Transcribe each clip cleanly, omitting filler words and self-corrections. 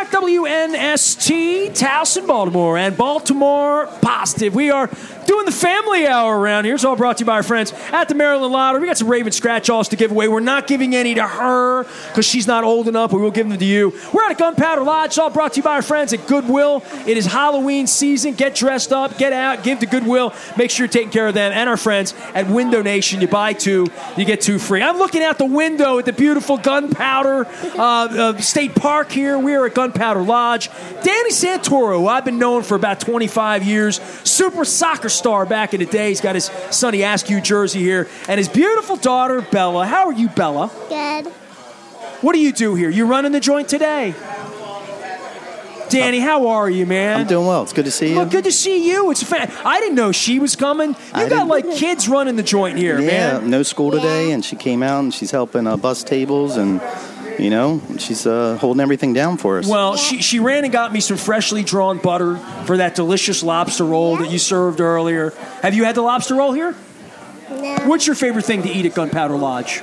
back. WNST, Towson, Baltimore, and Baltimore Positive. We are doing the family hour around here. It's all brought to you by our friends at the Maryland Lottery. We got some Raven scratch-offs to give away. We're not giving any to her because she's not old enough. We will give them to you. We're at Gunpowder Lodge. It's all brought to you by our friends at Goodwill. It is Halloween season. Get dressed up. Get out. Give to Goodwill. Make sure you're taking care of them and our friends at Window Nation. You buy two, you get two free. I'm looking out the window at the beautiful Gunpowder State Park here. We are at Gunpowder Lodge. Danny Santoro, who I've been known for about 25 years, super soccer star back in the day. He's got his Sonny Askew jersey here, and his beautiful daughter, Bella. How are you, Bella? Good. What do you do here? You running the joint today? Danny, how are you, man? I'm doing well. It's good to see you. Well, good to see you. It's I didn't know she was coming. You got like kids running the joint here, man. Yeah, no school today, and she came out and she's helping bus tables and. You know, she's holding everything down for us. Well, she ran and got me some freshly drawn butter for that delicious lobster roll that you served earlier. Have you had the lobster roll here? No. What's your favorite thing to eat at Gunpowder Lodge?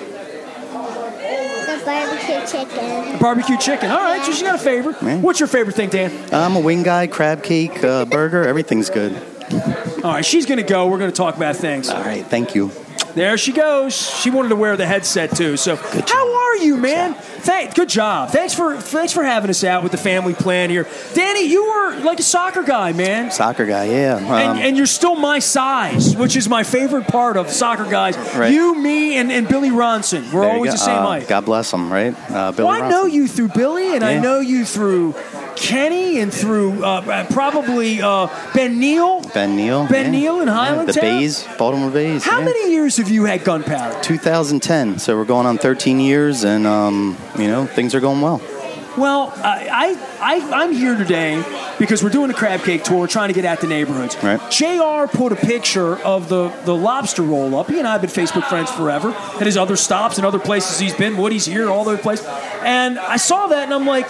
The barbecue chicken. Barbecue chicken. All right, so she got a favorite. Man. What's your favorite thing, Dan? I'm a wing guy, crab cake, burger. Everything's good. All right, she's going to go. We're going to talk about things. All right, thank you. There she goes. She wanted to wear the headset too. So, how are you, man? Good job. Thanks for having us out with the family plan here, Danny. You were like a soccer guy, man. Soccer guy, yeah. And you're still my size, which is my favorite part of soccer guys. Right. You, me, and Billy Ronson. We're always the same height. God bless him, right? Billy I know you through Billy, and I know you through Kenny, and through probably Ben Neal. Ben Neal in Highland the Town. Bays, Baltimore Bays. How many years have you had Gunpowder? 2010. So we're going on 13 years, and things are going well. Well, I'm here today because we're doing a crab cake tour, trying to get out the neighborhoods. Right. JR put a picture of the lobster roll up. He and I have been Facebook friends forever. At his other stops and other places he's been, Woody's here, all those places. And I saw that, and I'm like,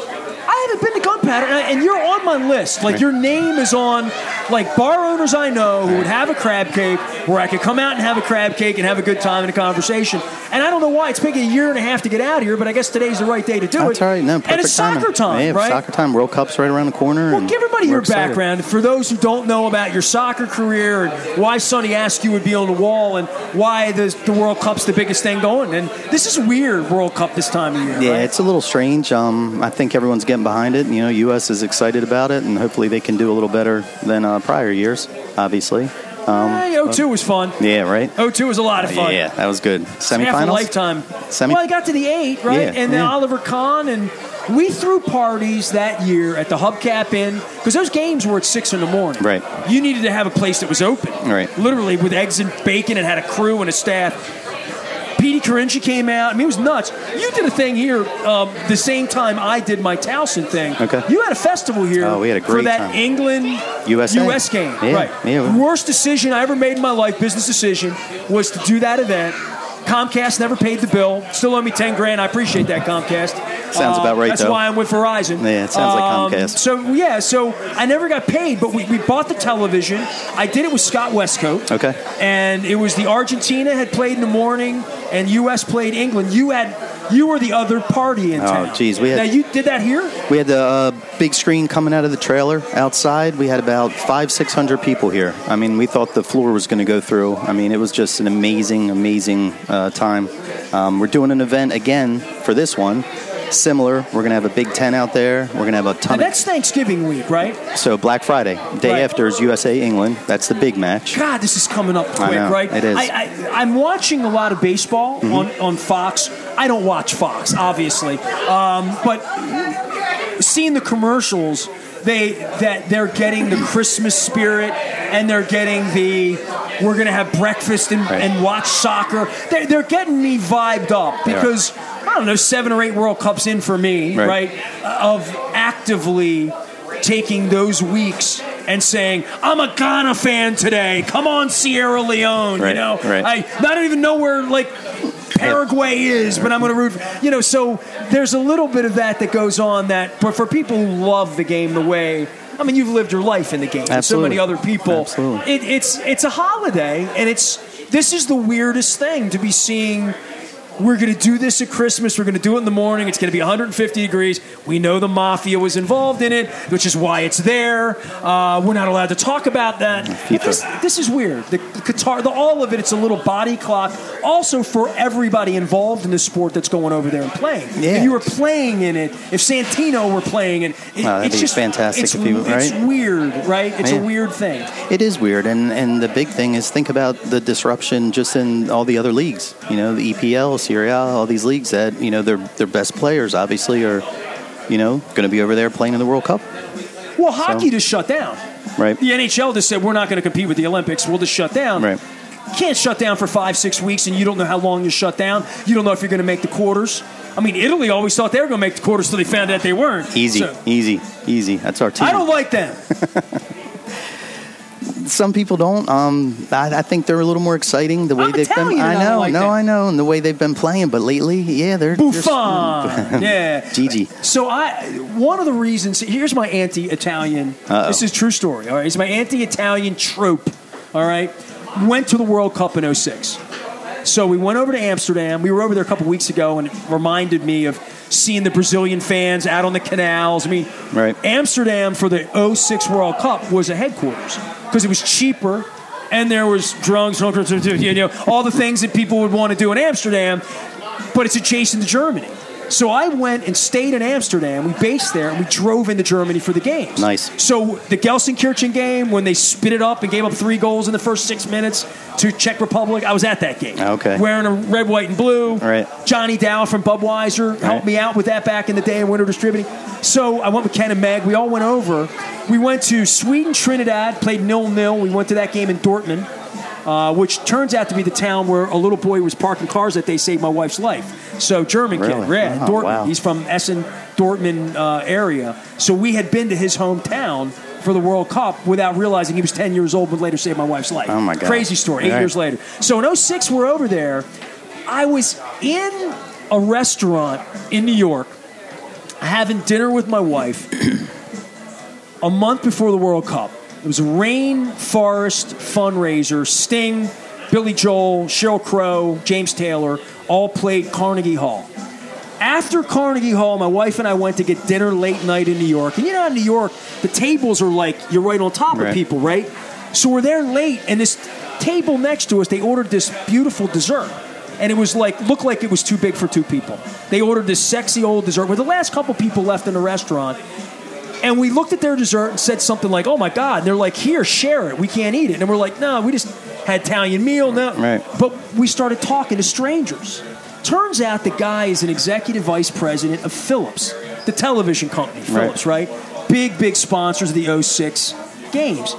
I haven't been to Gunpowder, and you're on my list. Like, your name is on, like, bar owners I know who would have a crab cake where I could come out and have a crab cake and have a good time in a conversation. And I don't know why it's taking a year and a half to get out here, but I guess today's the right day to do it. That's all right. No, perfect and it's soccer time, yeah, right? Soccer time. World Cup's right around the corner. Well, give everybody your background. For those who don't know about your soccer career and why Sonny Askew would be on the wall and why the World Cup's the biggest thing going. And this is weird, World Cup this time of year, Yeah, right? it's a little strange. I think everyone's getting behind it. U.S. is excited about it, and hopefully they can do a little better than prior years, obviously. 02 was fun. Yeah, right? 02 was a lot of fun. Yeah, that was good. Semifinals? Half a lifetime. Well, I got to the 8, right? Yeah, and then Oliver Kahn, and we threw parties that year at the Hubcap Inn, because those games were at 6 in the morning. Right. You needed to have a place that was open. Right. Literally with eggs and bacon, and had a crew and a staff. Petey Carinci came out. I mean, it was nuts. You did a thing here the same time I did my Towson thing. Okay. You had a festival here we had a great for that time. England-US game. Yeah. Right. Yeah. Worst decision I ever made in my life, business decision, was to do that event. Comcast never paid the bill. Still owe me $10,000. I appreciate that, Comcast. Sounds about right, That's though. why I'm with Verizon. Yeah, it sounds like Comcast. So I never got paid, but we bought the television. I did it with Scott Westcoat. Okay. And it was the Argentina had played in the morning, and U.S. played England. You were the other party in town. Oh, geez. Now, you did that here? We had the big screen coming out of the trailer outside. We had about 500-600 people here. I mean, we thought the floor was going to go through. I mean, it was just an amazing, amazing time. We're doing an event again for this one. Similar. We're going to have a big tent out there. We're going to have a ton and that's Thanksgiving week, right? So Black Friday. Day after is USA England. That's the big match. God, this is coming up quick, I know, right? It is. I'm watching a lot of baseball on Fox. I don't watch Fox, obviously. But seeing the commercials, they're getting the Christmas spirit, and they're getting we're going to have breakfast and watch soccer. They're getting me vibed up because, I don't know, 7 or 8 World Cups in for me, right? Of actively taking those weeks and saying, I'm a Ghana fan today. Come on, Sierra Leone. Right, I don't even know where, Paraguay is, but I'm going to root. So there's a little bit of that goes on but for people who love the game the way, I mean, you've lived your life in the game. Absolutely. So many other people. Absolutely. It's a holiday, and this is the weirdest thing to be seeing we're going to do this at Christmas. We're going to do it in the morning. It's going to be 150 degrees. We know the mafia was involved in it, which is why it's there. We're not allowed to talk about that. But this is weird. The Qatar, all of it, it's a little body clock. Also for everybody involved in the sport that's going over there and playing. Yeah. If you were playing in it, if Santino were playing in it, that'd it's be just fantastic if you, right? It's weird, right? It's a weird thing. It is weird, and the big thing is think about the disruption just in all the other leagues. You know, the EPL, Serie A, all these leagues that, you know, their best players obviously are, you know, going to be over there playing in the World Cup. Well, hockey just shut down. Right. The NHL just said, we're not going to compete with the Olympics. We'll just shut down. Right. You can't shut down for 5-6 weeks, and you don't know how long you shut down. You don't know if you're going to make the quarters. I mean, Italy always thought they were going to make the quarters until they found out they weren't. Easy. That's our team. I don't like them. Some people don't. I think they're a little more exciting the way I'm they've Italian been. and I don't like them. I know, and the way they've been playing. But lately, yeah, they're Buffon. Yeah. Gigi. So one of the reasons, here's my anti-Italian. This is a true story. All right, it's my anti-Italian trope. All right, went to the World Cup in 2006. So we went over to Amsterdam. We were over there a couple weeks ago, and it reminded me of seeing the Brazilian fans out on the canals. I mean, right. Amsterdam for the 2006 World Cup was a headquarters because it was cheaper, and there was drugs, you know, all the things that people would want to do in Amsterdam, but it's adjacent to Germany. So I went and stayed in Amsterdam. We based there, and we drove into Germany for the games. Nice. So the Gelsenkirchen game, when they spit it up and gave up 3 goals in the first 6 minutes to Czech Republic, I was at that game. Okay. Wearing a red, white, and blue. Right. Johnny Dow from Budweiser helped me out with that back in the day in Winter Distributing. So I went with Ken and Meg. We all went over. We went to Sweden, Trinidad, played 0-0. We went to that game in Dortmund, which turns out to be the town where a little boy was parking cars that day saved my wife's life. So German kid, Really? Dortmund. Wow. He's from Essen, Dortmund area. So we had been to his hometown for the World Cup without realizing he was 10 years old, but later saved my wife's life. Oh, my God. Crazy story, 8 years later. So in 2006, we're over there. I was in a restaurant in New York having dinner with my wife a month before the World Cup. It was a Rainforest fundraiser. Sting, Billy Joel, Sheryl Crow, James Taylor all played Carnegie Hall. After Carnegie Hall, my wife and I went to get dinner late night in New York. And you know, in New York, the tables are like you're right on top of people, right? So we're there late, and this table next to us, they ordered this beautiful dessert. And it was looked like it was too big for 2 people. They ordered this sexy old dessert. We're the last couple people left in the restaurant. And we looked at their dessert and said something like, oh, my God. And they're like, here, share it. We can't eat it. And we're like, no, we just had Italian meal. No. Right. But we started talking to strangers. Turns out the guy is an executive vice president of Philips, the television company, Philips, right? Big sponsors of the 2006 games.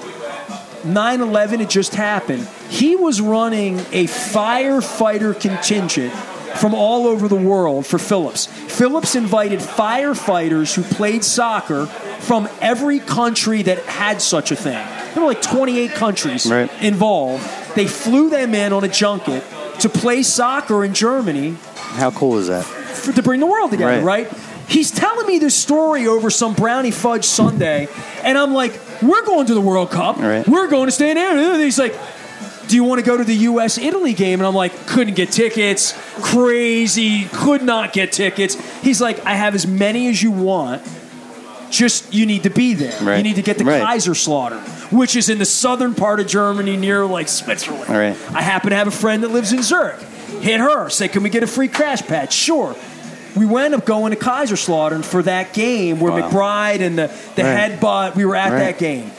9/11 had just happened. He was running a firefighter contingent from all over the world for Philips. Philips invited firefighters who played soccer from every country that had such a thing. There were like 28 countries involved. They flew them in on a junket to play soccer in Germany. How cool is that? To bring the world together, right? He's telling me this story over some brownie fudge sundae, and I'm like, we're going to the World Cup. Right. We're going to stay in there. And he's like, do you want to go to the U.S.-Italy game? And I'm like, couldn't get tickets. Crazy. Could not get tickets. He's like, I have as many as you want. Just, you need to be there. Right. You need to get the Kaiserslautern, which is in the southern part of Germany near, like, Switzerland. Right. I happen to have a friend that lives in Zurich. Hit her. Say, can we get a free crash pad? Sure. We wound up going to Kaiserslautern for that game where McBride and the headbutt, we were at that game.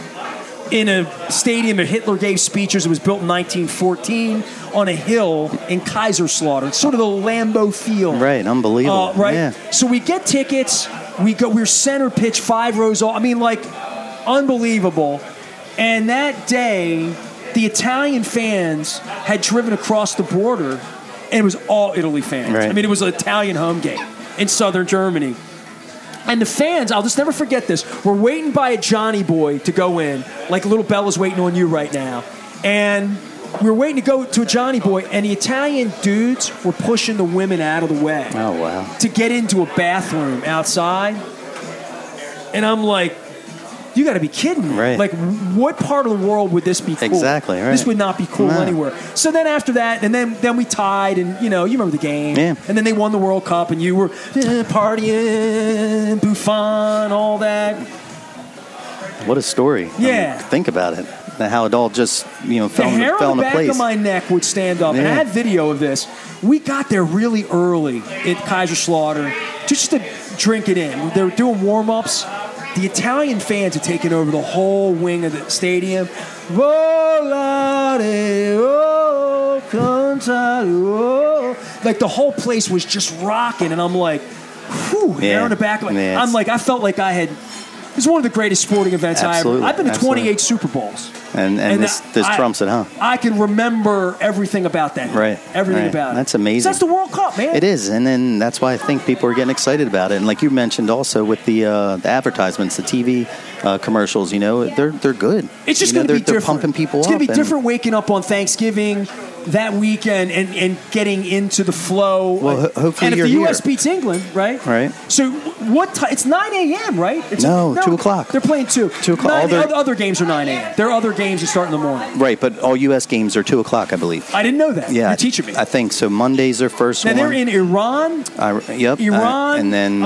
In a stadium that Hitler gave speeches. It was built in 1914 on a hill in Kaiserslautern. Sort of the Lambeau field. Right, unbelievable. Right? Yeah. So we get tickets. We're center pitch 5 rows off. I mean, like, unbelievable. And that day, the Italian fans had driven across the border, and it was all Italy fans. Right. I mean, it was an Italian home game in southern Germany. And the fans, I'll just never forget this, we're waiting by a Johnny boy to go in, like little Bella's waiting on you right now. And we were waiting to go to a Johnny boy, and the Italian dudes were pushing the women out of the way. Oh, wow. To get into a bathroom outside. And I'm like, you got to be kidding me. Right. Like, what part of the world would this be cool? Exactly, right. This would not be cool No. anywhere. So then after that, and then we tied, and, you remember the game. Yeah. And then they won the World Cup, and you were partying, Buffon, all that. What a story. Yeah. Think about it. How it all just, fell, The hair fell on the into back place. of my neck would stand up. And I Yeah. had video of this. We got there really early at Kaiserslautern just to drink it in. They were doing warm-ups. The Italian fans had taken over the whole wing of the stadium. Like, the whole place was just rocking. And I'm like, whew, hair on the back of my Yeah, I'm like, I felt like I had... It was one of the greatest sporting events Absolutely. I've been to Absolutely. 28 Super Bowls. And this trumps it, huh? I can remember everything about that. Right. Everything Right. about it. That's amazing. So that's the World Cup, man. It is, and then that's why I think people are getting excited about it. And like you mentioned, also with the advertisements, the TV commercials, they're good. It's just You know, going to be they're different. pumping people It's up. going to be and- different waking up on Thanksgiving that weekend and getting into the flow. Well, hopefully and if you're the here. U.S. beats England, right? Right. So what time? It's 9 a.m., right? It's No, 2 o'clock. They're playing 2. 2 o'clock. All their- Other games are 9 a.m. There are other games that start in the morning. Right, but all U.S. games are 2 o'clock, I believe. I didn't know that. Yeah, You're teaching me. I think so. Monday's their first Now, one. they're in Iran, Yep. Iran, and then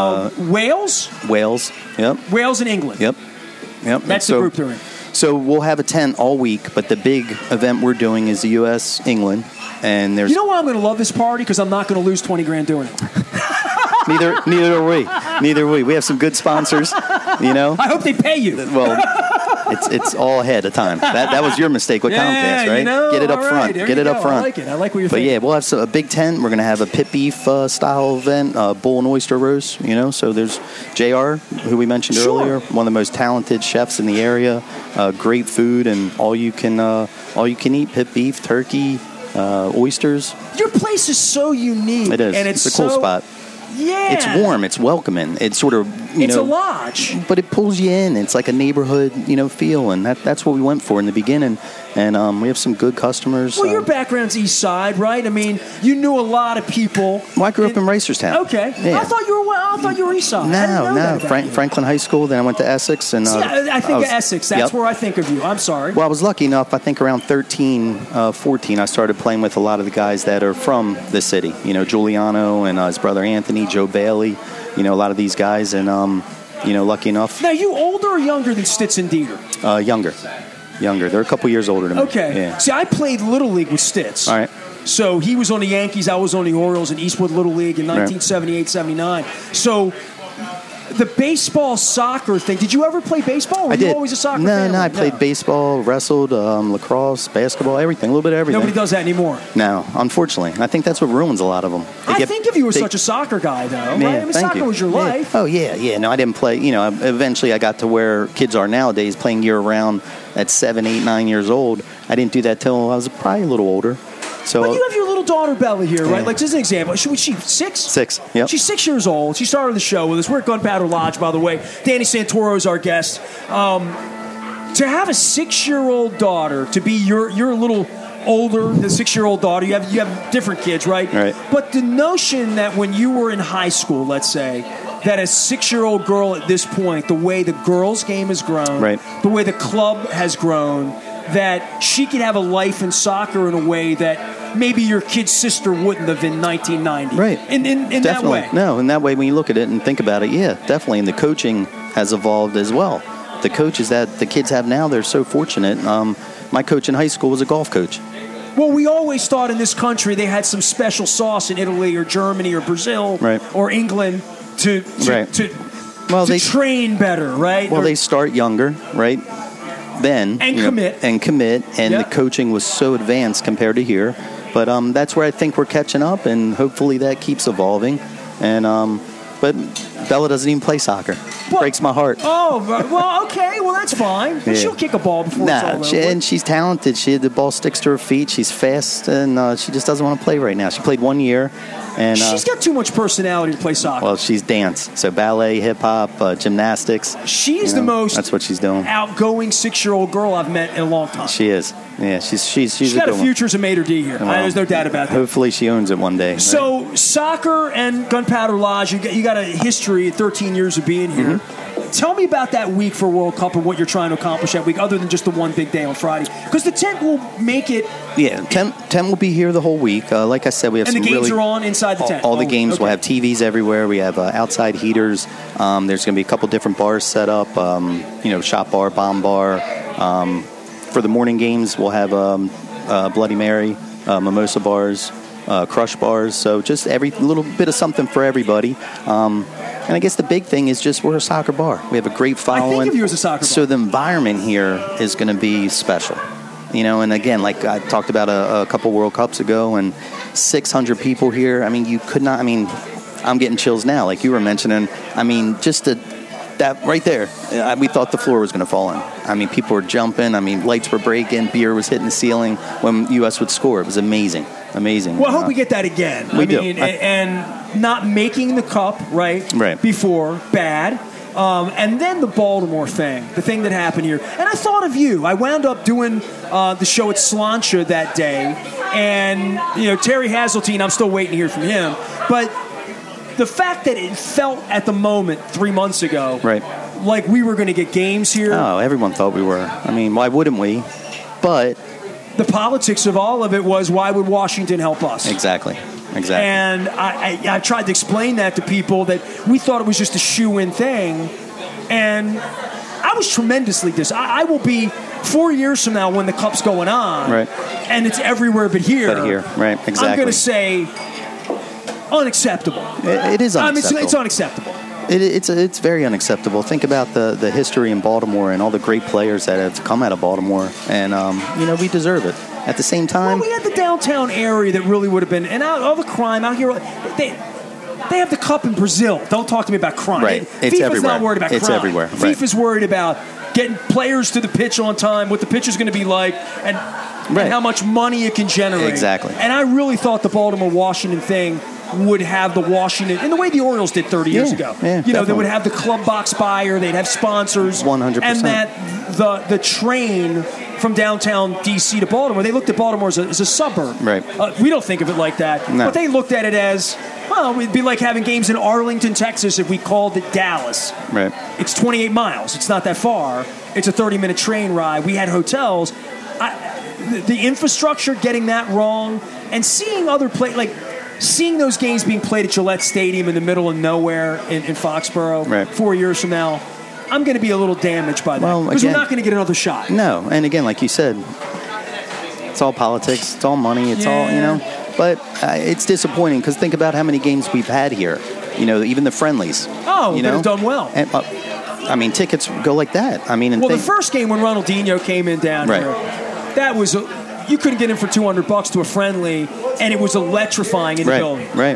Wales, Wales. Yep. Wales and England. Yep. That's the group they're in. So we'll have a tent all week, but the big event we're doing is the U.S. England, and there's You know why I'm going to love this party? Because I'm not going to lose 20 grand doing it. neither are we. Neither are we. We have some good sponsors. I hope they pay you. Well, it's all ahead of time. That was your mistake with Comcast, right? Get it up all right, front. there Get you it up go. front. I like it. I like what you're But thinking. yeah, we'll have a big tent. We're going to have a pit beef style event, bull and oyster roast. So there's JR, who we mentioned Sure. earlier, one of the most talented chefs in the area. Great food and all you can eat: pit beef, turkey, oysters. Your place is so unique. It is. And it's a cool so, spot. Yeah. It's warm. It's welcoming. It's sort of It's a lodge. but it pulls you in. It's like a neighborhood, feel, and that's what we went for in the beginning. And we have some good customers. Well, your background's East Side, right? I mean, you knew a lot of people. Well, I grew up in Reisterstown. Okay. Yeah. I thought you were East Side. I didn't know No. that about you. Franklin High School. Then I went to Essex, and See, I think was- of Essex. That's yep. where I think of you. I'm sorry. Well, I was lucky enough. I think around 13, 14, I started playing with a lot of the guys that are from the city. Giuliano and his brother Anthony, Joe Bailey. A lot of these guys, and lucky enough. Now, you older or younger than Stitz and Dieter? Younger. They're a couple years older than me. Okay. Yeah. See, I played Little League with Stitz. All right. So he was on the Yankees, I was on the Orioles in Eastwood Little League in 1978, 79. So the baseball soccer thing, did you ever play baseball? Or were I did. you always a soccer no, fan? No, I played baseball, wrestled, lacrosse, basketball, everything, a little bit of everything. Nobody does that anymore. No, unfortunately. I think that's what ruins a lot of them. I think of you as such a soccer guy, though. Right? I mean, soccer was your life. Oh, yeah. No, I didn't play. Eventually I got to where kids are nowadays, playing year-round at 7, 8, 9 years old. I didn't do that till I was probably a little older. So, But you have your little daughter, Bella, here, right? Yeah. Like, just an example. Was she 6? 6, yep. She's 6 years old. She started the show with us. We're at Gunpowder Lodge, by the way. Danny Santoro is our guest. To have a 6-year-old daughter, to be your little older, the 6-year-old daughter, you have different kids, right? Right. But the notion that when you were in high school, let's say, that a 6-year-old girl at this point, the way the girls' game has grown, Right. the way the club has grown, that she could have a life in soccer in a way that maybe your kid's sister wouldn't have in 1990. Right. In that Definitely. way. No, in that way, when you look at it and think about it, yeah, definitely. And the coaching has evolved as well. The coaches that the kids have now, they're so fortunate. My coach in high school was a golf coach. Well, we always thought in this country they had some special sauce in Italy or Germany or Brazil Right. or England to Well, they train better, right? Well, Or- they start younger, right? Then And commit. and Yeah. the coaching was so advanced compared to here. But that's where I think we're catching up, and hopefully that keeps evolving. And but Bella doesn't even play soccer. Well- Breaks my heart. Oh, well, okay. Well, that's fine. But Yeah. she'll kick a ball before it's all Nah, over. and she's talented. The ball sticks to her feet. She's fast, and she just doesn't want to play right now. She played 1 year, and She's got too much personality to play soccer. well, she's dance, so ballet, hip hop, gymnastics. She's the most That's what she's doing. outgoing 6-year-old girl I've met in a long time. She is. Yeah, she's She's a got good a one. future as a maitre d' here. Well, There's no doubt about that. Hopefully she owns it one day. right? So soccer and Gunpowder Lodge, you got a history, 13 years of being here. Tell me about that week for World Cup and what you're trying to accomplish that week, other than just the one big day on Friday. Because the tent will make it. Yeah, tent will be here the whole week. Like I said, we have and some the games really, are on inside the tent. All the games okay. will have TVs everywhere. We have outside heaters. There's going to be a couple different bars set up. Shot bar, bomb bar. For the morning games, we'll have Bloody Mary, mimosa bars, crush bars. So just every little bit of something for everybody. And I guess the big thing is just we're a soccer bar. We have a great following. I think of you as a soccer bar. So the environment here is going to be special. And again, like I talked about a couple World Cups ago, and 600 people here. I mean, you could not. I mean, I'm getting chills now, like you were mentioning. I mean, just that right there, we thought the floor was going to fall in. I mean, people were jumping. I mean, lights were breaking. Beer was hitting the ceiling when U.S. would score. It was amazing. Well, I hope we get that again. We do. And not making the cup, right. Before, bad. And then the Baltimore thing, the thing that happened here. And I thought of you. I wound up doing the show at Slancha that day. And, Terry Hazeltine, I'm still waiting to hear from him. But the fact that it felt at the moment 3 months ago like we were going to get games here. Oh, everyone thought we were. I mean, why wouldn't we? But the politics of all of it was, why would Washington help us? Exactly. And I tried to explain that to people, that we thought it was just a shoe-in thing. And I was tremendously I will be 4 years from now when the Cup's going on. And it's everywhere but here. Right, exactly. I'm going to say unacceptable. It is unacceptable. It's unacceptable. It's very unacceptable. Think about the history in Baltimore and all the great players that have come out of Baltimore, and we deserve it. At the same time, we had the downtown area that really would have been, and all the crime out here. They have the Cup in Brazil. Don't talk to me about crime. Right, it's FIFA's everywhere. Not worried about crime. It's everywhere. Right. FIFA's worried about getting players to the pitch on time, what the pitch is going to be like, and how much money it can generate. Exactly. And I really thought the Baltimore-Washington thing would have the Washington, in the way the Orioles did 30 years ago. They would have the club box buyer, they'd have sponsors. 100%. And that the train from downtown D.C. to Baltimore, they looked at Baltimore as a suburb. Right. We don't think of it like that. No. But they looked at it as, well, it'd be like having games in Arlington, Texas if we called it Dallas. Right. It's 28 miles. It's not that far. It's a 30-minute train ride. We had hotels. The infrastructure, getting that wrong, and seeing other seeing those games being played at Gillette Stadium in the middle of nowhere in Foxborough 4 years from now, I'm going to be a little damaged by that. Because we're not going to get another shot. No, and again, like you said, it's all politics, it's all money, it's all, But it's disappointing because think about how many games we've had here. Even the friendlies. Oh, they've done well. And, tickets go like that. The first game when Ronaldinho came in down here, that was you couldn't get in for $200 to a friendly, and it was electrifying in the building. Right.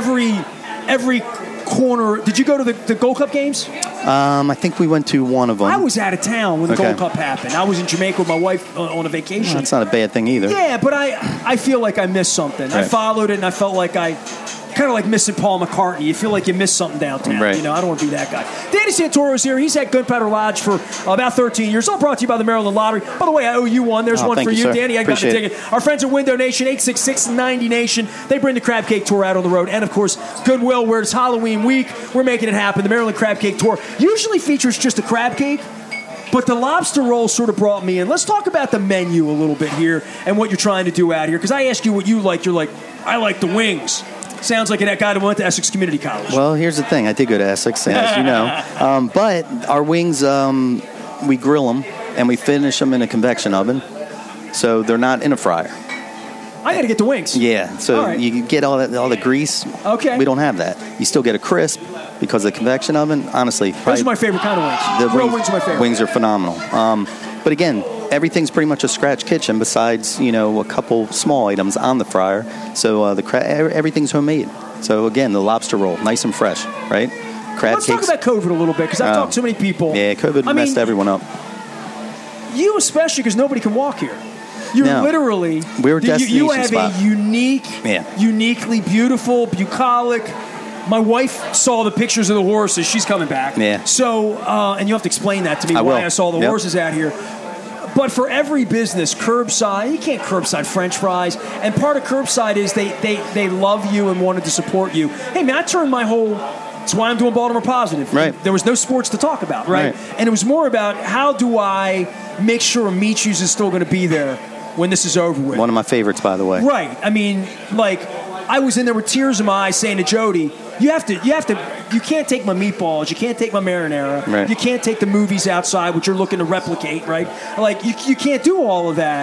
Every corner. Did you go to the Gold Cup games? I think we went to one of them. I was out of town when the Gold Cup happened. I was in Jamaica with my wife on a vacation. That's not a bad thing either. Yeah, but I feel like I missed something. I followed it, and I felt like kind of like missing Paul McCartney. You feel like you missed something downtown. Right. I don't want to be that guy. Danny Santoro's here. He's at Gunpowder Lodge for about 13 years. All brought to you by the Maryland Lottery. By the way, I owe you one. There's one for you, sir. Danny. I got the ticket. Our friends at Window Nation, 866-90 Nation. They bring the Crab Cake Tour out on the road. And, of course, Goodwill, where it's Halloween week. We're making it happen. The Maryland Crab Cake Tour usually features just a crab cake, but the lobster roll sort of brought me in. Let's talk about the menu a little bit here and what you're trying to do out here. Because I asked you what you like. You're like, I like the wings. Sounds like that guy that went to Essex Community College. Well, here's the thing. I did go to Essex, as you know. But our wings, we grill them, and we finish them in a convection oven. So they're not in a fryer. I got to get the wings. Yeah. So you get all the grease. Okay. We don't have that. You still get a crisp because the convection oven, honestly. Those are my favorite kind of wings. The real wings are my favorite. Wings are phenomenal. But again, everything's pretty much a scratch kitchen besides, a couple small items on the fryer. So everything's homemade. So again, the lobster roll, nice and fresh, right? Let's talk about COVID a little bit because I've talked to so many people. Yeah, COVID messed everyone up. You especially because nobody can walk here. You're literally. We're a destination You have spot. a uniquely beautiful, bucolic. My wife saw the pictures of the horses. She's coming back. Yeah. So, and you have to explain that to me why I saw the horses out here. But for every business, curbside, you can't curbside French fries. And part of curbside is they love you and wanted to support you. Hey, man, I turned my whole That's why I'm doing Baltimore Positive. Right. There was no sports to talk about, right? And it was more about how do I make sure Michu's is still going to be there when this is over with. One of my favorites, by the way. Right. I mean, like, I was in there with tears in my eyes saying to Jody, you can't take my meatballs, you can't take my marinara, Right. you can't take the movies outside, which you're looking to replicate, right? Like, you can't do all of that.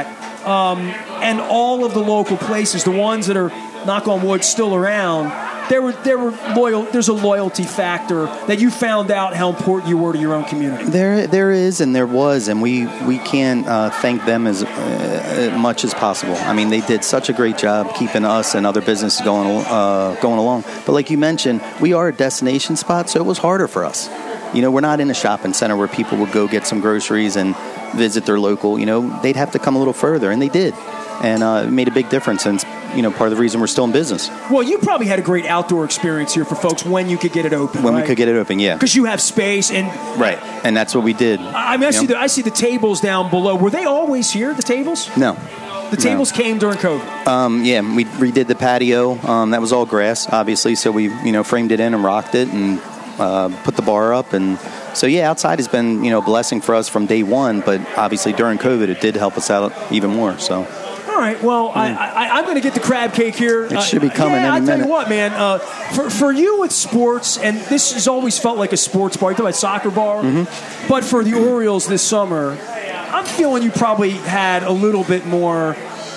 And all of the local places, the ones that are, knock on wood, still around, there were loyal. There's a loyalty factor that you found out how important you were to your own community. There is, and there was, and we can thank them as much as possible. I mean, they did such a great job keeping us and other businesses going along. But like you mentioned, we are a destination spot, so it was harder for us. You know, we're not in a shopping center where people would go get some groceries and visit their local. You know, they'd have to come a little further, and they did. And it made a big difference, and part of the reason we're still in business. Well, you probably had a great outdoor experience here for folks when you could get it open. When we could get it open, yeah. Because you have space and right, and that's what we did. I mean, I see the tables down below. Were they always here? The tables? No. The tables came during COVID. Yeah, we redid the patio. That was all grass, obviously. So we framed it in and rocked it and put the bar up, and so yeah, outside has been a blessing for us from day one. But obviously during COVID, it did help us out even more. So. All right, well, I'm going to get the crab cake here. It should be coming any minute. I'll tell you what, man. For you with sports, and this has always felt like a sports bar. You talk about soccer bar. Mm-hmm. But for the Orioles this summer, I'm feeling you probably had a little bit more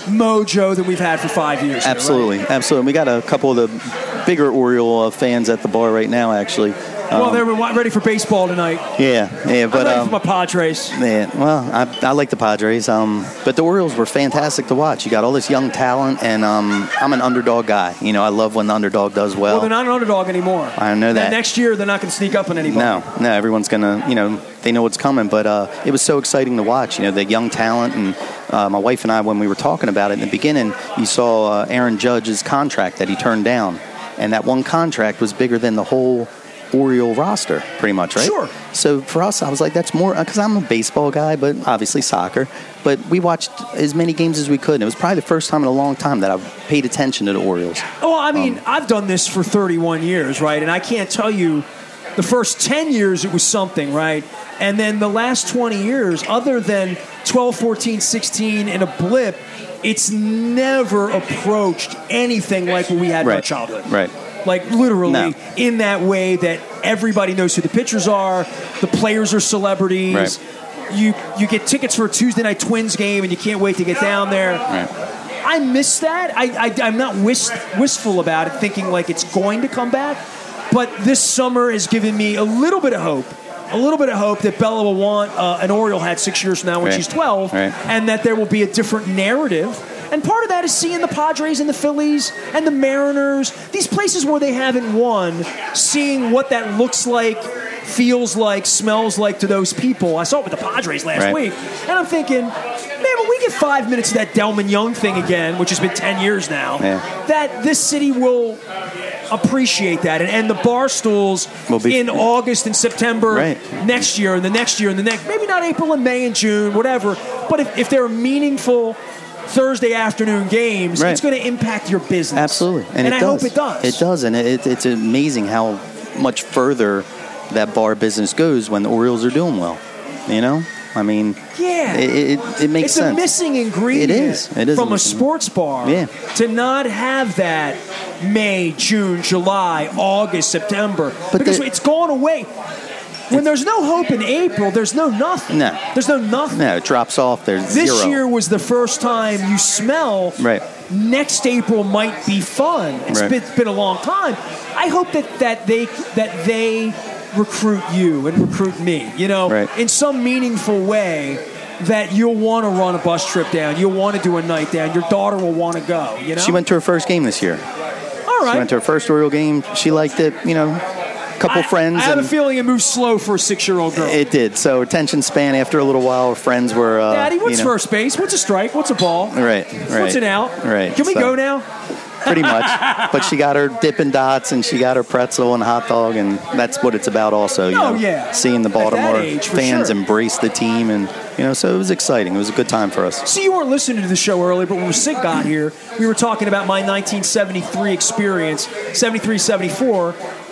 mojo than we've had for 5 years. Absolutely, right? Absolutely. We got a couple of the bigger Oriole fans at the bar right now, actually. Well, they're ready for baseball tonight. Yeah, but I'm ready for my Padres. Yeah, well, I like the Padres, but the Orioles were fantastic to watch. You got all this young talent, and I'm an underdog guy. I love when the underdog does well. Well, they're not an underdog anymore. I know that. Next year, they're not going to sneak up on anybody. No, everyone's gonna, they know what's coming. But it was so exciting to watch. The young talent, and my wife and I, when we were talking about it in the beginning, you saw Aaron Judge's contract that he turned down, and that one contract was bigger than the whole Oriole roster, pretty much, right? Sure. So for us, I was like, that's more, because I'm a baseball guy, but obviously soccer. But we watched as many games as we could, and it was probably the first time in a long time that I paid attention to the Orioles. Well, I mean, I've done this for 31 years, right? And I can't tell you, the first 10 years it was something, right? And then the last 20 years, other than 12, 14, 16 and a blip, it's never approached anything like what we had in our childhood. Right. Like literally in that way that everybody knows who the pitchers are, the players are celebrities. Right. You get tickets for a Tuesday night Twins game and you can't wait to get down there. Right. I miss that. I'm not wistful about it, thinking like it's going to come back. But this summer has given me a little bit of hope. A little bit of hope that Bella will want an Oriole hat 6 years from now when she's 12, and that there will be a different narrative. And part of that is seeing the Padres and the Phillies and the Mariners, these places where they haven't won, seeing what that looks like, feels like, smells like to those people. I saw it with the Padres last week, and I'm thinking, man, when we get 5 minutes of that Delman Young thing again, which has been 10 years now, that this city will appreciate that. And the Barstools in August and September next year and the next year and the next, maybe not April and May and June, whatever, but if they're meaningful Thursday afternoon games, it's going to impact your business. Absolutely. And I hope it does. It does, and it's amazing how much further that bar business goes when the Orioles are doing well. I mean, it makes sense. It's a missing ingredient it is from a sports bar to not have that May, June, July, August, September. Because it's gone away. When there's no hope in April, there's no nothing. No. There's no nothing. No, it drops off. There's this zero. year was the first time you smell next April might be fun. It's been a long time. I hope that they recruit you and recruit me, in some meaningful way, that you'll want to run a bus trip down. You'll want to do a night down. Your daughter will want to go, She went to her first game this year. All right. She went to her first Oriole game. She liked it, couple friends. I have a feeling it moved slow for a 6-year-old girl. It did. So attention span after a little while, friends were... Daddy, what's first base? What's a strike? What's a ball? Right. What's an out? Right. Can we go now? Pretty much. But she got her Dippin' Dots and she got her pretzel and hot dog, and that's what it's about also. Seeing the Baltimore fans embrace the team, and so it was exciting. It was a good time for us. See, you weren't listening to the show earlier, but when Sid got here, we were talking about my 1973 experience, 73-74.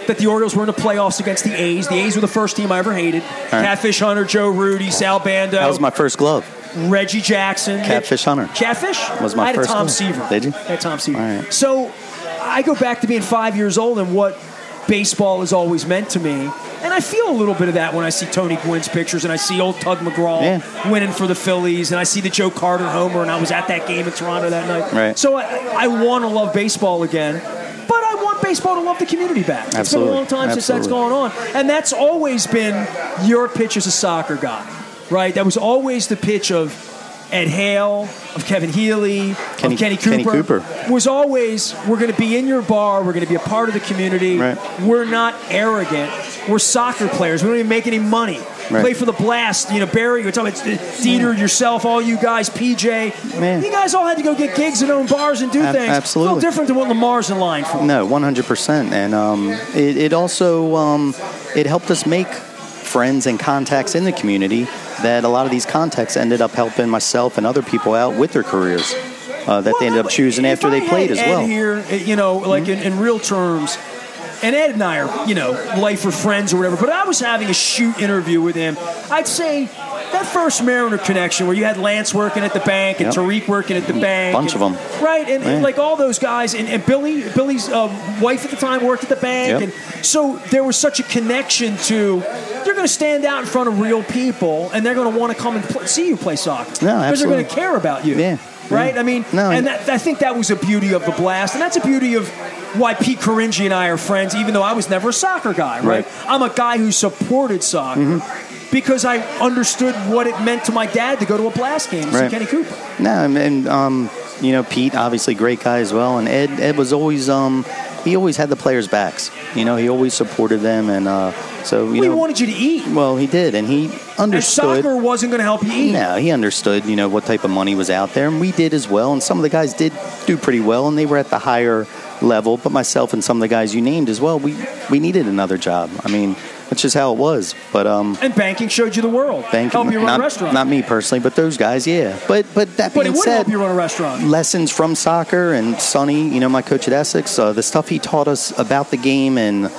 that the Orioles were in the playoffs against the A's. The A's were the first team I ever hated. right. Catfish Hunter, Joe Rudy, Sal Bando. That was my first glove. Reggie Jackson. Catfish Hunter. Catfish? Was my I had first a Tom one. Seaver. Did you? I had Tom Seaver. All right. So I go back to being 5 years old and what baseball has always meant to me. And I feel a little bit of that when I see Tony Gwynn's pictures and I see old Tug McGraw winning for the Phillies and I see the Joe Carter homer and I was at that game in Toronto that night. Right. So I want to love baseball again. But I want baseball to love the community back. It's been a long time since that's going on. And that's always been your pitch as a soccer guy, right? That was always the pitch of Ed Hale, of Kevin Healy, of Kenny Cooper. Was always, we're going to be in your bar, we're going to be a part of the community. Right. We're not arrogant. We're soccer players. We don't even make any money. Right. Play for the Blast. You know, Barry, you're talking about Dieter, yourself, all you guys, PJ. Man. You guys all had to go get gigs and own bars and do things. Absolutely. A little different than what Lamar's in line for. No, 100%. And it also it helped us make friends and contacts in the community that a lot of these contacts ended up helping myself and other people out with their careers that they ended up choosing after they played as well. Ed here, you know, like in real terms, and Ed and I are, you know, lifer friends or whatever, but I was having a shoot interview with him. I'd say that first Mariner connection where you had Lance working at the bank and Tariq working at the bank. Bunch of them. Right, and like all those guys, and Billy's wife at the time worked at the bank. And so there was such a connection to, you're going to stand out in front of real people and they're going to want to come and see you play soccer. Because they're going to care about you. Yeah. Right? I mean, I think that was a beauty of the Blast, and that's a beauty of why Pete Caringi and I are friends, even though I was never a soccer guy, right? I'm a guy who supported soccer because I understood what it meant to my dad to go to a Blast game and see Kenny Cooper. No, and you know, Pete, obviously great guy as well, and Ed was always he always had the players' backs. You know, he always supported them, and so he wanted you to eat. Well, he did, and he understood. And soccer wasn't going to help you eat. No, he understood. You know what type of money was out there, and we did as well. And some of the guys did do pretty well, and they were at the higher level. But myself and some of the guys you named as well, we needed another job. I mean, that's just how it was. But and banking showed you the world. Banking, help you run a restaurant. Not me personally, but those guys, yeah. But that being it would said, help you run a restaurant. Lessons from soccer and Sonny, you know, my coach at Essex, the stuff he taught us about the game, and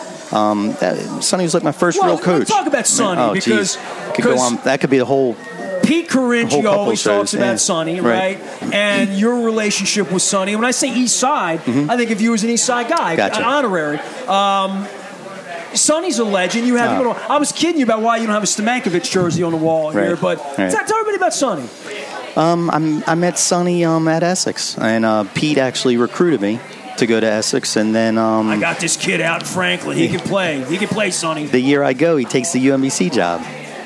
Sonny was like my first real coach. Let's talk about Sonny because could go on. That could be the whole. Pete Caringi always talks about Sonny, right? And your relationship with Sonny. When I say East Side, I think of you as an East Side guy, an honorary. Sonny's a legend. You have. I was kidding you about why you don't have a Stamankovic jersey on the wall here, but tell everybody about Sonny. I met Sonny at Essex, and Pete actually recruited me to go to Essex, and then I got this kid out in Franklin. He can play. He can play, Sonny. The year I go, he takes the UMBC job.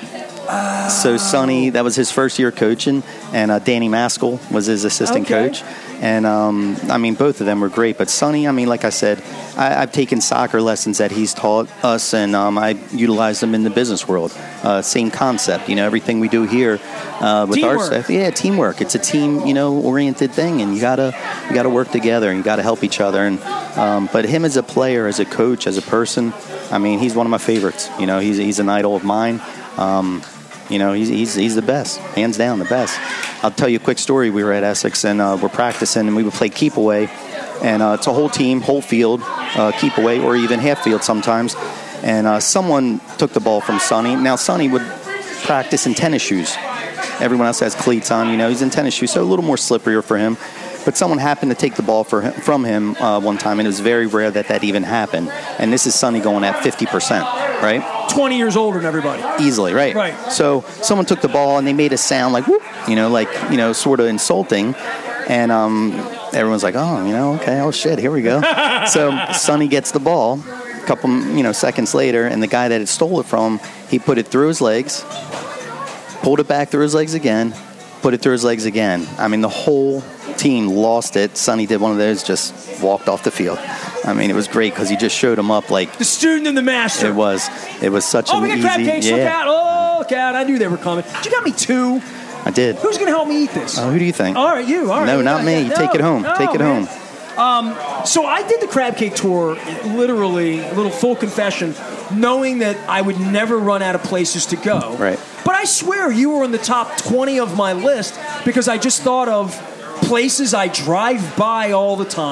So Sonny, that was his first year coaching, and Danny Maskell was his assistant coach. And, I mean, both of them were great. But Sonny, I mean, like I said, I've taken soccer lessons that he's taught us, and I utilize them in the business world. Same concept, you know, everything we do here with teamwork. our staff. Yeah, teamwork. It's a team, you know, oriented thing, and you gotta work together, and you gotta help each other. And but him as a player, as a coach, as a person, I mean, he's one of my favorites. You know, he's an idol of mine. You know, he's the best, hands down the best. I'll tell you a quick story. We were at Essex, and we're practicing, and we would play keep away. And it's a whole team, whole field, keep away, or even half field sometimes. And someone took the ball from Sonny. Now, Sonny would practice in tennis shoes. Everyone else has cleats on, you know. He's in tennis shoes, so a little more slipperier for him. But someone happened to take the ball from him one time, and it was very rare that even happened. And this is Sonny going at 50%, right? 20 years older than everybody. Easily, right? Right. So someone took the ball, and they made a sound like, whoop, you know, sort of insulting. And everyone's like, oh, you know, okay, oh, shit, here we go. So Sonny gets the ball a couple, you know, seconds later, and the guy that had stole it from him, he put it through his legs, pulled it back through his legs again, put it through his legs again. I mean, the whole team lost it. Sonny did one of those, just walked off the field. I mean, it was great because he just showed him up like the student and the master. It was such an easy. Oh, we got crab cakes. Look out! Oh, look out! I knew they were coming. You got me two. I did. Who's going to help me eat this? Who do you think? All right, you. All right. No, not me. No, take it home. No, take it man. home. So I did the crab cake tour, literally, a little full confession, knowing that I would never run out of places to go. Right. But I swear you were in the top 20 of my list because I just thought of places I drive by all the time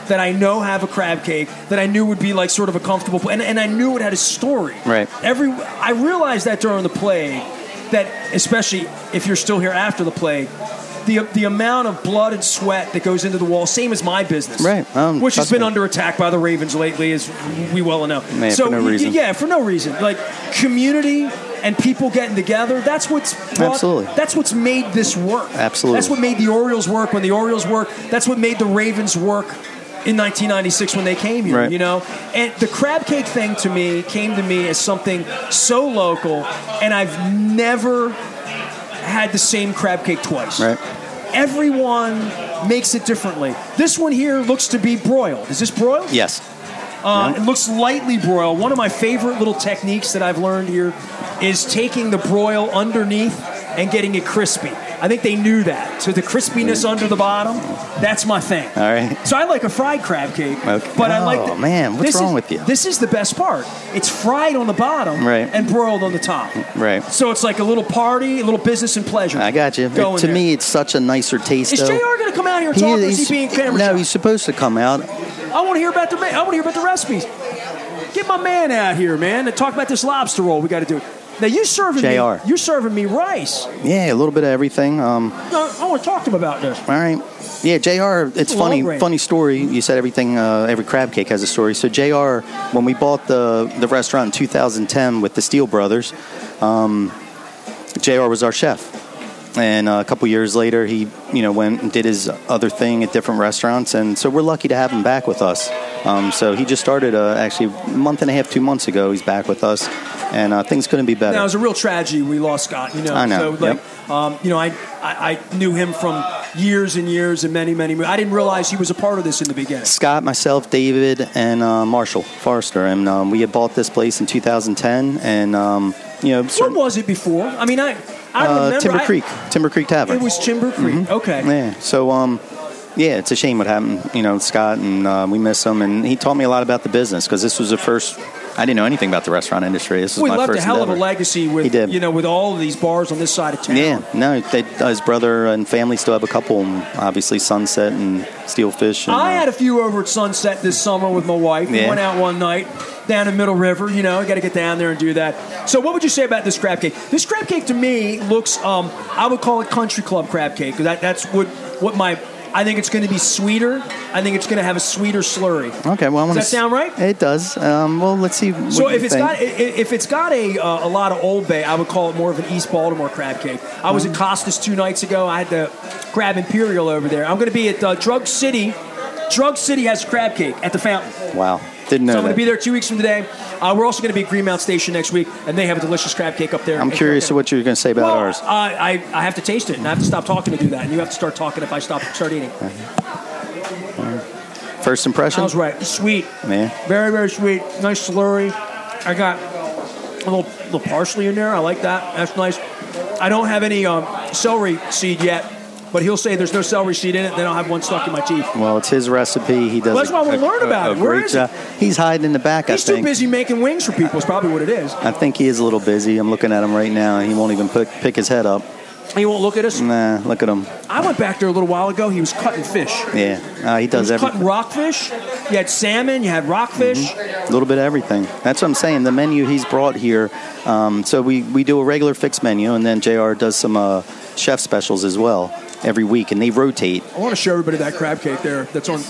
that I know have a crab cake that I knew would be like sort of a comfortable, and I knew it had a story. Right. I realized that during the plague, that especially if you're still here after the plague, the amount of blood and sweat that goes into the wall, same as my business, right? Which has been under attack by the Ravens lately, as we well know. Man, so for no reason. Yeah, for no reason. Like community and people getting together. That's what's absolutely. That's what's made this work. Absolutely. That's what made the Orioles work when the Orioles work. That's what made the Ravens work in 1996 when they came here, right. you know? And the crab cake thing to me came to me as something so local, and I've never had the same crab cake twice. Right. Everyone makes it differently. This one here looks to be broiled. Is this broiled? Yes. It looks lightly broiled. One of my favorite little techniques that I've learned here is taking the broil underneath and getting it crispy. I think they knew that. So the crispiness under the bottom, that's my thing. All right. So I like a fried crab cake. Okay. But I like Oh, man, what's wrong with you? This is the best part. It's fried on the bottom right. and broiled on the top. Right. So it's like a little party, a little business and pleasure. I got you. To me, it's such a nicer taste. Is JR going to come out here and talk, or is he being camera No, shot? he's supposed to come out. I want to hear about the recipes. Get my man out here, man, and talk about this lobster roll we got to do. Now you're serving me rice. Yeah, a little bit of everything. I want to talk to him about this. All right. Yeah, JR, it's funny story. You said everything, every crab cake has a story. So JR, when we bought the restaurant in 2010 with the Steele brothers, JR was our chef. And a couple years later, he went and did his other thing at different restaurants. And so we're lucky to have him back with us. So he just started actually a month and a half, 2 months ago. He's back with us. And things couldn't be better. Now, it was a real tragedy. We lost Scott. I know. So, I knew him from years and years and many. I didn't realize he was a part of this in the beginning. Scott, myself, David, and Marshall Forrester. And we had bought this place in 2010. And, what was it before? I mean, I remember. Timber Creek Tavern. It was Timber Creek. Mm-hmm. Okay. Yeah. So, it's a shame what happened, Scott, and we miss him. And he taught me a lot about the business because this was the first. I didn't know anything about the restaurant industry. This was my first left a hell endeavor. of a legacy with, with all of these bars on this side of town. Yeah. No, his brother and family still have a couple. Obviously, Sunset and Steelfish. And, I had a few over at Sunset this summer with my wife. We went out one night down in Middle River. You got to get down there and do that. So what would you say about this crab cake? This crab cake to me looks, I would call it country club crab cake. That's what my... I think it's going to be sweeter. I think it's going to have a sweeter slurry. Okay, well, does that sound right? It does. Well, let's see. So if it's got a lot of Old Bay, I would call it more of an East Baltimore crab cake. I was at Costas 2 nights ago. I had to grab Imperial over there. I'm going to be at Drug City. Drug City has a crab cake at the Fountain. Wow. Didn't know So I'm going to be there 2 weeks from today. We're also going to be at Greenmount Station next week, and they have a delicious crab cake up there. I'm curious to what you're going to say about ours. I have to taste it, and I have to stop talking to do that, and you have to start talking if I start eating. First impression? I was right. Sweet. Yeah. Very, very sweet. Nice slurry. I got a little parsley in there. I like that. That's nice. I don't have any celery seed yet. But he'll say there's no celery seed in it, then I'll have one stuck in my teeth. Well, it's his recipe. He does. Well, that's why I want to learn about it. Where is he? He's hiding in the back, He's too busy making wings for people is probably what it is. I think he is a little busy. I'm looking at him right now, and he won't even pick his head up. He won't look at us? Nah, look at him. I went back there a little while ago. He was cutting fish. Yeah, he does everything. Cutting rockfish. You had salmon. You had rockfish. A little bit of everything. That's what I'm saying. The menu he's brought here. So we do a regular fixed menu, and then JR does some chef specials as well every week, and they rotate. I want to show everybody that crab cake there. That's on.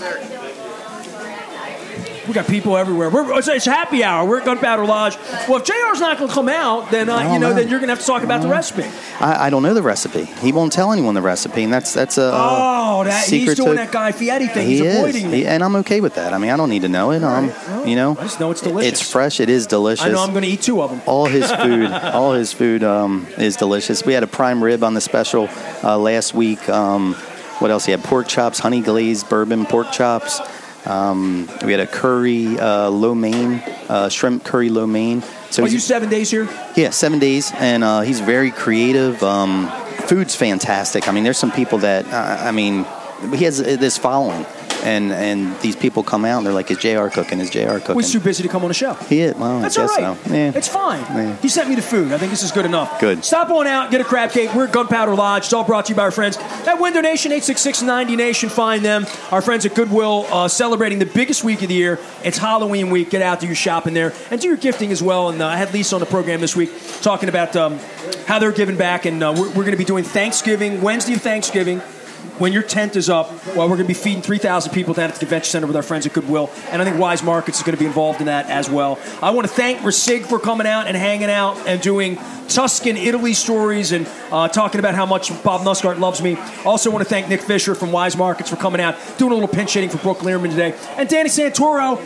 We got people everywhere. It's happy hour. We're at Gunpowder Lodge. Well, if JR's not going to come out, then then you're going to have to talk about the recipe. I don't know the recipe. He won't tell anyone the recipe, and that's a secret. He's doing that Guy Fieri thing. He's avoiding me, and I'm okay with that. I mean, I don't need to know it. I just know it's delicious. It's fresh. It is delicious. I know I'm going to eat 2 of them. All his food, is delicious. We had a prime rib on the special last week. What else? He had pork chops, honey glazed bourbon pork chops. We had a curry lo mein, shrimp curry lo mein. So are you 7 days here? Yeah, 7 days, and he's very creative. Food's fantastic. I mean, there's some people that he has this following, and these people come out and they're like, "Is JR cooking? Is JR cooking?" He's too busy to come on the show. He is. Well, That's I guess all right. so. Yeah. It's fine. Yeah. He sent me the food. I think this is good enough. Good. Stop on out, get a crab cake. We're at Gunpowder Lodge. It's all brought to you by our friends at Window Nation, 866-90 Nation. Find them. Our friends at Goodwill celebrating the biggest week of the year. It's Halloween week. Get out, do your shopping there, and do your gifting as well. And I had Lisa on the program this week talking about how they're giving back, and we're going to be doing Thanksgiving, Wednesday of Thanksgiving. When your tent is up, well, we're going to be feeding 3,000 people down at the convention center with our friends at Goodwill, and I think Wise Markets is going to be involved in that as well. I want to thank Resig for coming out and hanging out and doing Tuscan Italy stories and talking about how much Bob Nussgart loves me. Also want to thank Nick Fisher from Wise Markets for coming out, doing a little pinch hitting for Brooke Learman today. And Danny Santoro,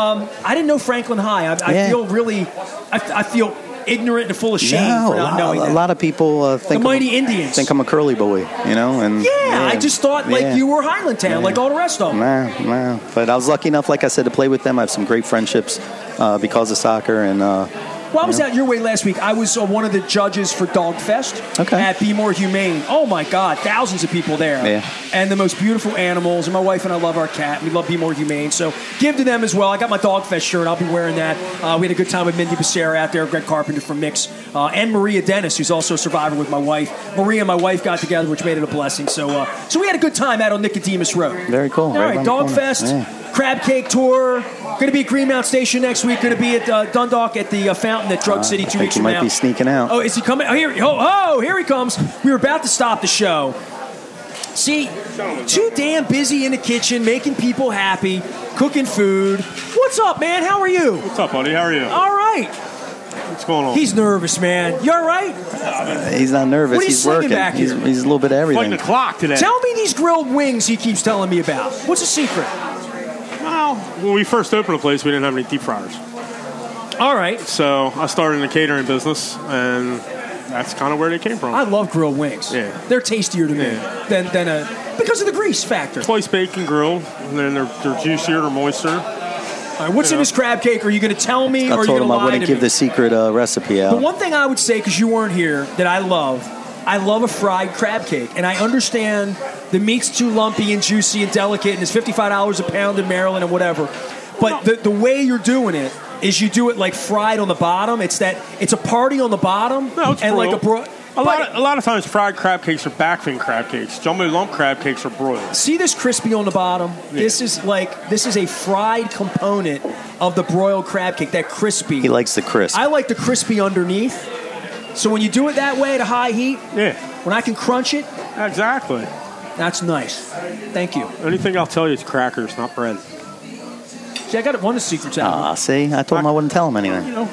I didn't know Franklin High. I feel really, I feel ignorant and full of shame for not knowing that. A lot of people think the Mighty Indians think I'm a curly boy, and I just thought you were Highland Town, like all the rest of them. Nah. But I was lucky enough, like I said, to play with them. I have some great friendships because of soccer, and I was out your way last week. I was one of the judges for Dog Fest at Be More Humane. Oh, my God. Thousands of people there. Yeah. And the most beautiful animals. And my wife and I love our cat. We love Be More Humane. So give to them as well. I got my Dog Fest shirt. I'll be wearing that. We had a good time with Mindy Becerra out there, Greg Carpenter from Mix, and Maria Dennis, who's also a survivor with my wife. Maria and my wife got together, which made it a blessing. So we had a good time out on Nicodemus Road. Very cool. All right, Dog Fest, Crab Cake Tour. Going to be at Greenmount Station next week. Going to be at Dundalk at the Fountain at Drug City 2 weeks from now. He might be sneaking out. Oh, is he coming? Oh, here he comes. We were about to stop the show. See, too damn busy in the kitchen, making people happy, cooking food. What's up, man? How are you? What's up, buddy? How are you? All right. What's going on? He's nervous, man. You all right? He's not nervous. What are you He's slinging working. back here? He's a little bit of everything. Fighting the clock today. Tell me these grilled wings he keeps telling me about. What's the secret? Well, when we first opened the place, we didn't have any deep fryers. All right. So I started in the catering business, and that's kind of where they came from. I love grilled wings. Yeah. They're tastier to me than because of the grease factor. Twice baked and grilled, and then they're juicier, they're moister. All right, what's in this crab cake? Are you going to tell me, or are you going to lie to me? I wouldn't give the secret recipe out. The one thing I would say, because you weren't here, that I love a fried crab cake. And I understand the meat's too lumpy and juicy and delicate, and it's $55 a pound in Maryland and whatever. But the way you're doing it is you do it like fried on the bottom. It's a party on the bottom. No, it's and broiled. like a lot of times fried crab cakes are back fin crab cakes. Jumbo lump crab cakes are broiled. See this crispy on the bottom? Yeah. This is a fried component of the broiled crab cake, that crispy. He likes the crisp. I like the crispy underneath. So when you do it that way at a high heat, when I can crunch it, exactly. That's nice. Thank you. The only thing I'll tell you is crackers, not bread. See, I got one of the secrets out. See, I told him I wouldn't tell him anything. You know,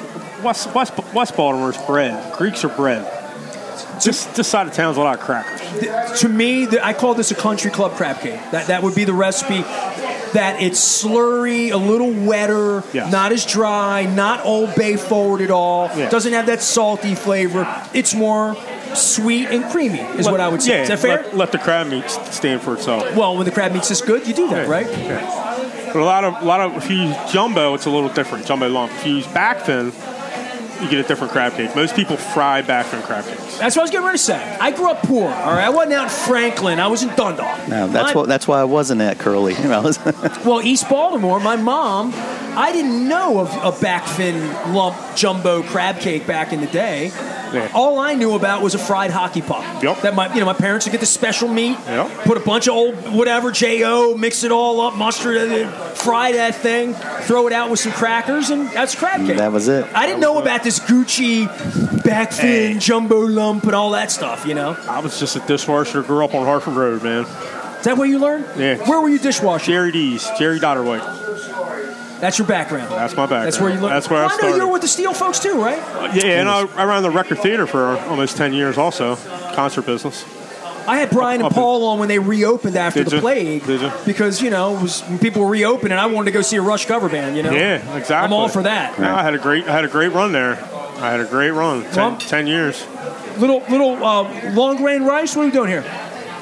West Baltimore's bread. Greeks are bread. This side of town's a lot of crackers. To me, I call this a country club crab cake. That would be the recipe. That it's slurry, a little wetter, not as dry, not Old Bay forward at all. Yeah. Doesn't have that salty flavor. It's more sweet and creamy, is what I would say. Yeah, is that fair? Let the crab meat stand for itself. Well, when the crab meat's this good, you do that, right? Yeah. But a lot of if you use jumbo, it's a little different. Jumbo lump. If you use back fin, you get a different crab cake. Most people fry back fin crab cakes. That's what I was getting ready to say. I grew up poor. All right, I wasn't out in Franklin. I was in Dundalk. No, that's why I wasn't at Curly. Well, East Baltimore, my mom, I didn't know of a back fin lump jumbo crab cake back in the day. Yeah. All I knew about was a fried hockey puck. Yep. That my parents would get the special meat, put a bunch of old whatever J.O., mix it all up, mustard, fry that thing, throw it out with some crackers, and that's crab cake. That was it. I didn't know about this Gucci back fin jumbo lump and all that stuff. I was just a dishwasher. Grew up on Hartford Road, man. Is that where you learned? Yeah. Where were you dishwashing? Jerry D's, Jerry Dotterwhite. That's your background. That's my background. That's where you learned. That's where I started. I know you were with the Steel folks too, right? And I ran the Record Theater for almost 10 years also, concert business. I had Brian and Paul on when they reopened after the plague. Did you? Because, it was when people were reopening, I wanted to go see a Rush cover band, Yeah, exactly. I'm all for that. Yeah, I had a great run there. I had a great run, 10 years. Little long grain rice, what are we doing here?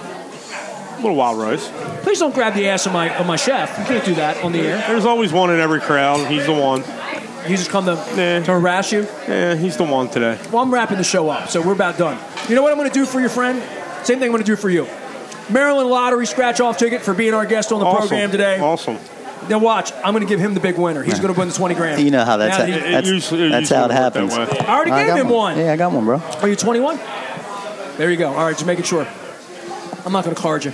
A little wild rice. Please don't grab the ass of my chef. You can't do that on the air. There's always one in every crowd. He's the one. He just come to harass you? Yeah, he's the one today. Well, I'm wrapping the show up, so we're about done. You know what I'm going to do for your friend? Same thing I'm going to do for you. Maryland Lottery scratch-off ticket for being our guest on the program today. Awesome. Now watch, I'm going to give him the big winner. He's going to win the 20 grand. You know how that's how it happens. I already gave him one. Yeah, I got one, bro. Are you 21? There you go. All right, just making sure. I'm not going to card you.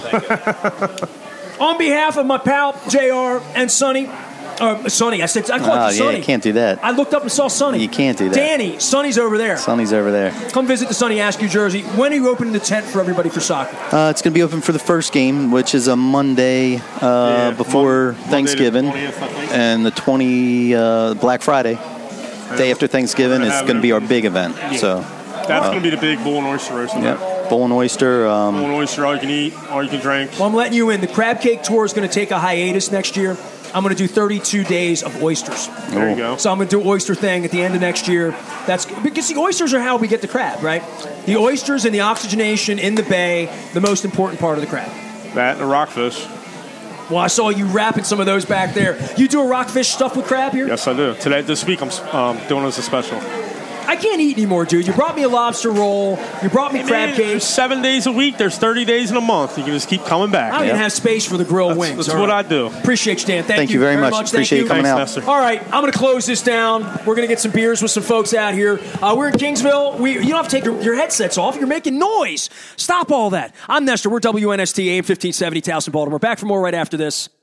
On behalf of my pal, JR, and Sonny, Sonny, I called you Sonny. Yeah, can't do that. I looked up and saw Sonny. You can't do that. Danny, Sonny's over there. Sonny's over there. Come visit the Sonny Askew jersey. When are you opening the tent for everybody for soccer? It's going to be open for the first game, which is a Monday before Thanksgiving, Monday the 20th, and the Black Friday, day after Thanksgiving, is going to be our big event. Yeah. So that's going to be the big bull and oyster roast. Yeah, bull and oyster. Bull and oyster, all you can eat, all you can drink. Well, I'm letting you in. The Crab Cake Tour is going to take a hiatus next year. I'm going to do 32 days of oysters. There you go. So I'm going to do an oyster thing at the end of next year. That's because the oysters are how we get the crab, right? The oysters and the oxygenation in the bay, the most important part of the crab. That and the rockfish. Well, I saw you wrapping some of those back there. You do a rockfish stuffed with crab here? Yes, I do. This week I'm doing as a special. I can't eat anymore, dude. You brought me a lobster roll. You brought me crab cake. There's 7 days a week. There's 30 days in a month. You can just keep coming back. I don't even have space for the grilled wings. That's what I do. Appreciate you, Dan. Thank you very much. Appreciate you coming out. Nestor. All right, I'm going to close this down. We're going to get some beers with some folks out here. We're in Kingsville. You don't have to take your headsets off. You're making noise. Stop all that. I'm Nestor. We're WNST AM 1570, Towson, Baltimore. Back for more right after this.